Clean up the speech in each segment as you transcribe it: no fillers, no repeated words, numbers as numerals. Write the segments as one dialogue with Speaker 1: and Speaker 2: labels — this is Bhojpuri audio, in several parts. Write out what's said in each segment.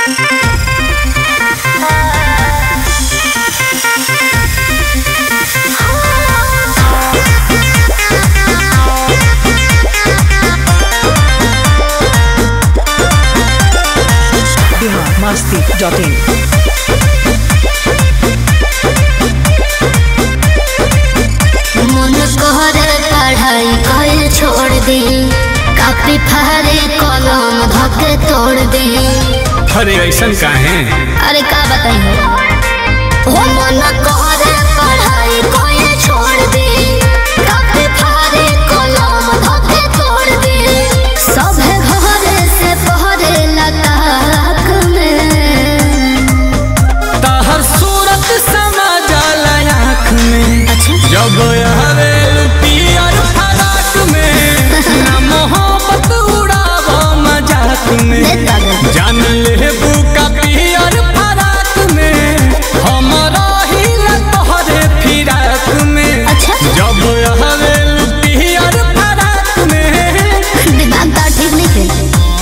Speaker 1: masti.in
Speaker 2: मन कहरे पढ़ाई कल छोड़ दी, कापी फारे कलम धके तोड़ दी।
Speaker 3: अरे ऐसन काहे?
Speaker 2: अरे का बताइए हो मन कहरे पढ़ाई कल छोड़ दी, कापी फारे कलम धके तोड़ दी। सब घरे से पहरे लताक में
Speaker 3: ताहर सूरत समा जाला आँख में।
Speaker 2: अच्छा
Speaker 3: जब हवेल पियर फराक में ना मोहब्बत उड़ावो मजाक में। जान ले बुका पियर फराक में हमरा हिल तोहरे फिराक में।
Speaker 2: अच्छा
Speaker 3: जब हवेल पियर फराक में
Speaker 2: दिमाग तो ठीक नहीं थे।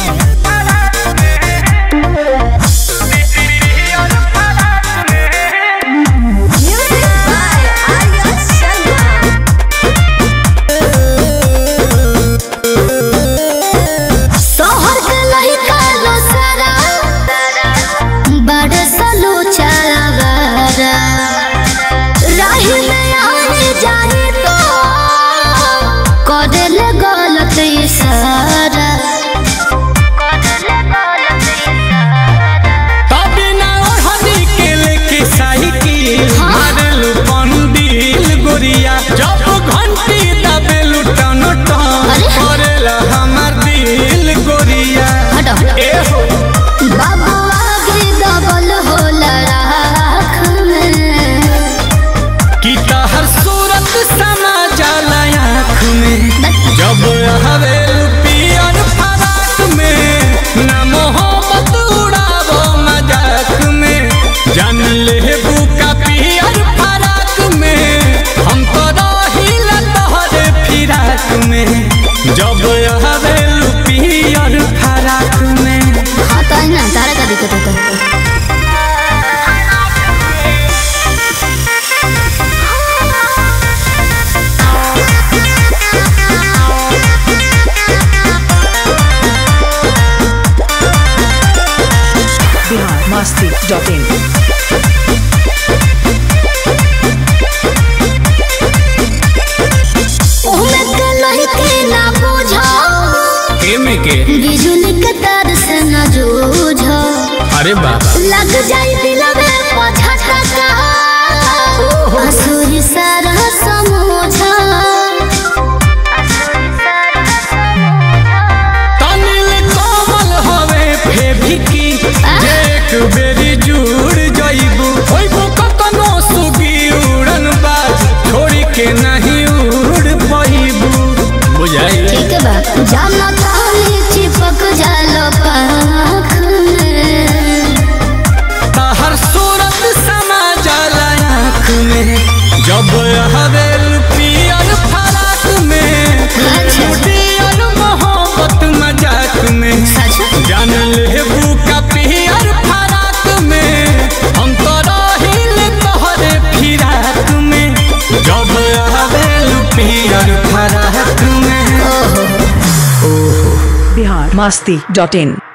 Speaker 3: जब घंटी दबेलू टन टन करेला हमार दिल गोरिया। ए हो
Speaker 2: बाबू आगे दबल होला राख में
Speaker 3: कि ताहर सूरत समा जाला आँख में। जब हवेल पियर फराक में ना मोहब्बत उड़ावो मजाक में। जान ले बुका पियर फराक में हम तो रहिला तोहरे फिराक में। जब हवेल पियर फराक में।
Speaker 2: हाँ तो है ना, तारा का दिक्कत होता है।
Speaker 1: masti.in
Speaker 2: ओमे के लही के ना बुझो
Speaker 3: केमे के
Speaker 2: बिजुली के तार से ना जूझो।
Speaker 3: अरे बाबा
Speaker 2: लग जाई दिलवे पाछा टका असुरी सारा समझो।
Speaker 3: तनिल कोमल हवे फेभिकी एक बेरी जुड़ जाइबू। होइबू कतनो सुगी उड़न बाज छोड़ी के नहीं उड़ पाइबू। बुझाई
Speaker 2: ठीक बा जाना ताली चिपक जालो पाख में।
Speaker 3: ताहर सूरत समा जाला आँख में। जब हवेल पियर फराक में उड़ियल मोहब्बत मजाक में। जान ले बुका पियर फराक में हम तो रहिल तोहरे फिराक में। जब हवेल पियर फराक में।
Speaker 1: biharmasti.in